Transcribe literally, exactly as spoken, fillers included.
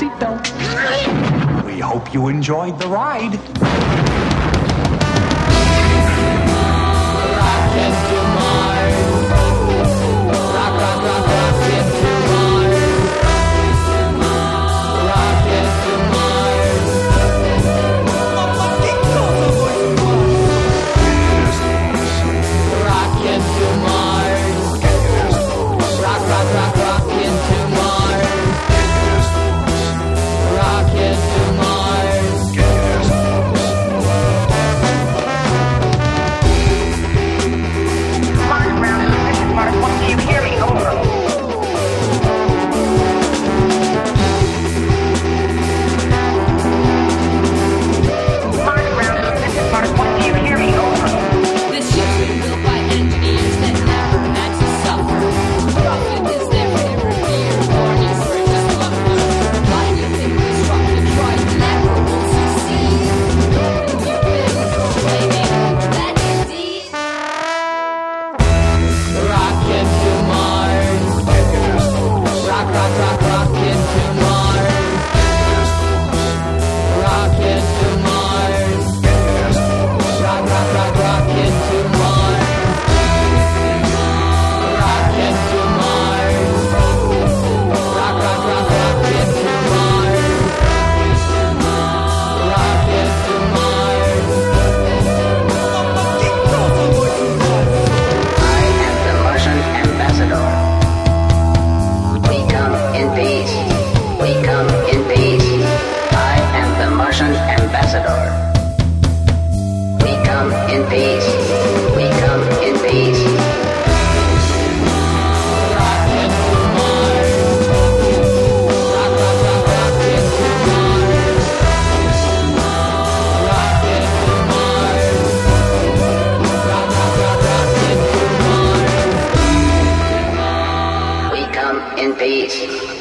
seatbelt. We hope you enjoyed the ride. Rock into Mars. Rock, rock, rock, rock into Mars. Rock into Mars. Rock into Mars. Rock, rock, rock, rock into Mars. Rock into Mars. Mark Brown, this is Mark. What do you hear me? Over. Mark Brown, this is Mark. What do you hear me? Over. This ship's been built by engineers that never had to suffer. Profit is their favorite beer, or history is suffer. Why do you think this rocket tried never will succeed? You've been proclaiming that indeed. Rock into Mars. Rock, rock, rock, rock into Mars. Rock into Mars. Rock, rock, rock, rock into Mars. Rock into Mars. Rock, rock, rock, rock into Mars. Rock into Mars. I am the Martian ambassador. We come in peace. We come in peace. I am the Martian ambassador. We come in peace. We come in peace. Rock into Mars. Rock, rock, rock, rock into Mars. Rock into Mars. Rock, rock, rock, rock into Mars. We come in peace.